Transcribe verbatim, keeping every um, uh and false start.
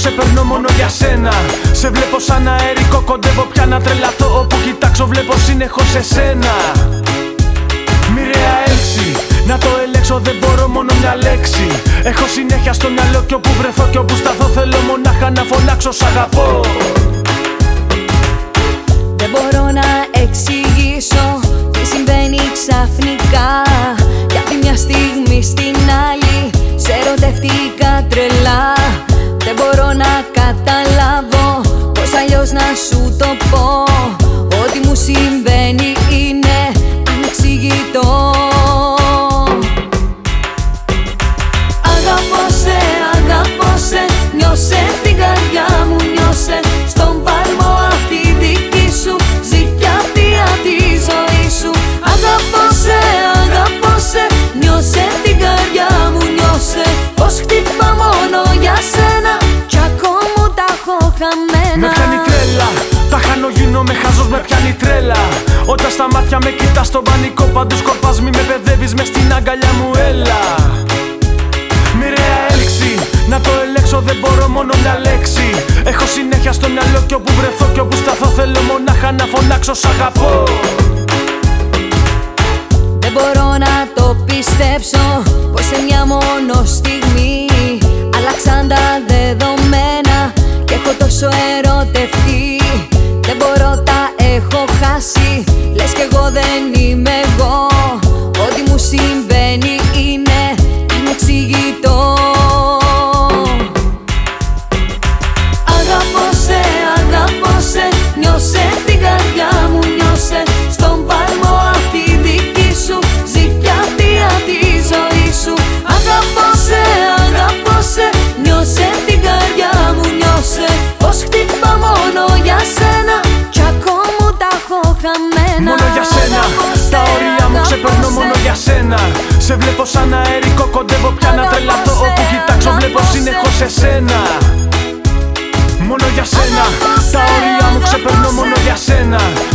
ξεπερνώ μόνο για σένα. Σε βλέπω σαν αέρικο, κοντεύω πια να τρελαθώ. Όπου κοιτάξω βλέπω συνεχώς εσένα. Μοιραία έλξη, να το ελέξω δεν μπορώ μόνο μια λέξη. Έχω συνέχεια στο μυαλό κι όπου βρεθώ κι όπου σταθώ θέλω μονάχα να φωνάξω σ' αγαπώ. Δεν μπορώ να εξηγήσω τι συμβαίνει ξαφνικά. Κι από τη μια στιγμή στην άλλη σε ερωτεύτηκα τρελά. Δεν μπορώ να καταλάβω πως αλλιώς να σου το πω. Ό,τι μου συμβαίνει είναι ανεξηγητό. Αγαπώ σε, αγαπώ σε, νιώσε την καρδιά μου, νιώσε. Στον παλμό απ' τη δική σου, ζει κι αυτή απ' τη ζωή σου. Αγαπώ σε, αγαπώ σε, νιώσε την καρδιά μου, νιώσε. Πως χτύπα μόνο για σένα κι ακόμα τα έχω χαμένα. Με πιάνει τρέλα, τα χάνω γίνομαι χαζός, με πιάνει τρέλα. Όταν στα μάτια με κοιτάς στον πανικό παντού σκορπάς. Μη με παιδεύεις μες στην αγκαλιά μου, έλα. Μοιραία έλξη, να το ελέξω δεν μπορώ μόνο μια λέξη. Έχω συνέχεια στο μυαλό κι όπου βρεθώ κι όπου σταθώ θέλω μονάχα να φωνάξω σ' αγαπώ. Δεν μπορώ να το πιστέψω πως σε μια μόνο στιγμή άλλαξαν τα δεδομένα και έχω τόσο ερωτευτεί. Δεν μπορώ, τα έχω χάσει, λες κι εγώ δεν είμαι εγώ. Ό,τι μου συμβαίνει είναι ανεξηγητό. Αγαπώ σε, αγαπώ σε, νιώσε την καρδιά μου, νιώσε. Στον παλμό απ' τη δική σου, ζει κι αυτή απ' τη ζωή σου. Αγαπώ σε, αγαπώ σε, νιώσε την καρδιά μου, νιώσε. Πως χτύπα μόνο για σένα κι ακόμα τα έχω χαμένα. Μόνο για σένα, τα όρια μου ξεπερνώ μόνο για σένα. Σε βλέπω σαν αέρικο, κοντεύω πια να τρελαθώ. Όπου κοιτάξω βλέπω συνεχώς εσένα. Μόνο για σένα, τα όρια μου ξεπερνώ μόνο για σένα.